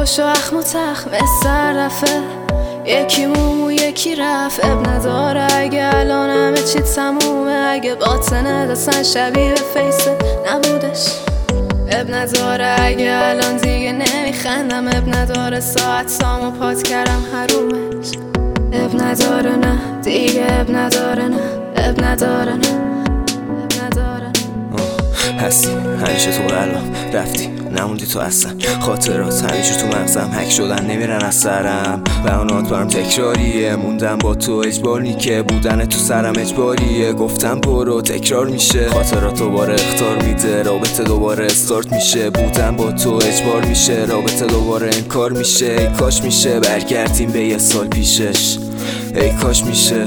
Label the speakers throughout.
Speaker 1: تلاش و اخم و تخم سر رفه، یکی مومو یکی رفت. اب نداره اگه الان همه چی تمومه، اگه باطنه دستن شبیه فیسه نبودش. اب نداره اگه الان دیگه نمیخندم، اب نداره ساعت سامو پات کردم حرومش. اب نداره نه دیگه، اب نداره نه، اب نداره نه، اب نداره نه.
Speaker 2: هستی همیشه تو قلبم، رفتی نموندی تو اصلا. خاطرات همیشه تو مغزم حک شدن نمیرن از سرم. بیانات برام تکراریه، موندم با تو اجباری که بودن تو سرم اجباریه. گفتم برو تکرار میشه، خاطرات دوباره اختار میده، رابطه دوباره استارت میشه. بودم با تو اجبار میشه، رابطه دوباره انکار میشه. ای کاش میشه برگردیم به یه سال پیشش، ای کاش میشه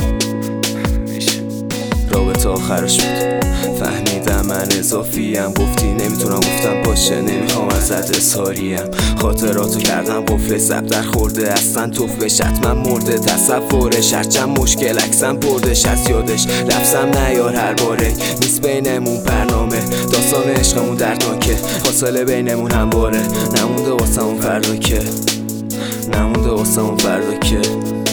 Speaker 2: رابطه آخرش بود. فهمیدم من اضافیم، گفتی نمیتونم، گفتم باشه نمیخوام ازت اظهاریم. خاطراتو کردم قفل سب در خورده، اصلا توفش حتما مرده. تصورش هرچند مشکل عکسم بردش از یادش، لفظم نیار هر باره. نیست بینمون برنامه، داستان عشقمون دردناکه. فاصله بینمون همواره، نمونده واسمون فردا که، نمونده واسمون فردا که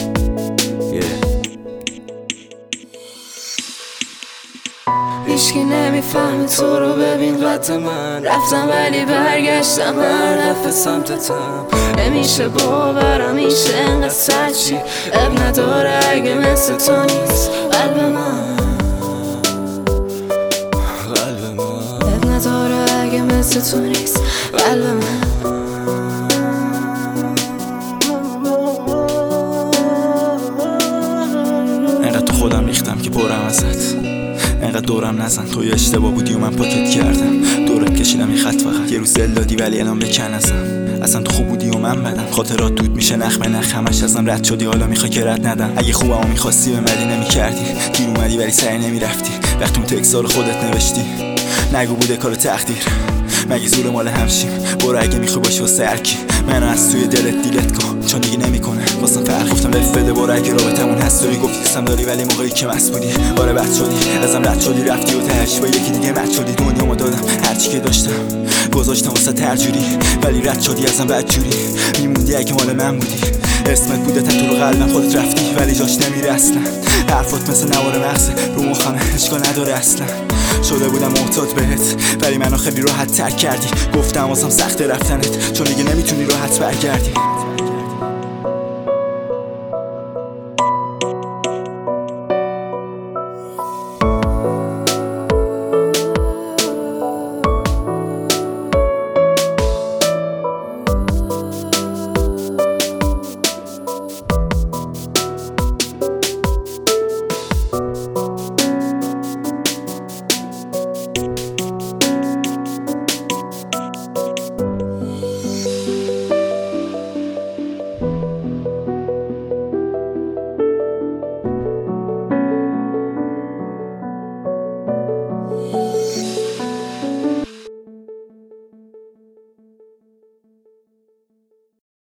Speaker 1: هیچکی نمیفهمه تو رو، ببین قد من رفتم ولی برگشتم هر دفعه سمتتم. نمیشه باورم میشه انقدر سچی. اب نداره اگه مثل تو نیست قلب من،
Speaker 2: قلب من.
Speaker 1: اب نداره اگه مثل تو نیست قلب من.
Speaker 3: انقدر تو خودم ریختم که پرم ازت، انقدر دورم نزن توی اشتباه بودی و من پاکت کردم. دورت کشیدم این خط فقط، یه روز دل دادی ولی الان بکن ازم. اصلا تو خوب بودی و من بدم، خاطرات دود میشه نخ به نخ. همش ازم رد شدی حالا میخوای که رد ندم. اگه خوبمو میخواستی بمدی نمیکردی، گیر اومدی ولی سعی نمیرفتی. وقتی اون تکسا رو خودت نوشتی نگو بوده کار تقدیر، مگه زور مال همشیم. برو اگه میخوای باشی واسه هرکی، منو از توی دلت دیلت کن چون دیگه نمیکنه واسم فرق. گفتم بفده برو اگه رابطمون هست داری، گفتی دوستم داری ولی موقعی که مست بودی آره بد شدی. ازم رد شدی رفتی و تهش با یکی دیگه مد شدی. دنیامو دادم هرچی که داشتم گذاشتم واسه ترجوری، ولی رد شدی ازم بدجوری. میموندی اگه مال من بودی، اسمت بوده تو رو قلبم. خودت رفتی ولی جاش نمیره اصلا. حرفات مثل نوار مغزه رو مخمه، اشکال نداره اصلا. شده بودم محتاط بهت ولی منو خیلی راحت ترک کردی. گفتم واسم سخته رفتنت چون دیگه نمیتونی راحت برگردی.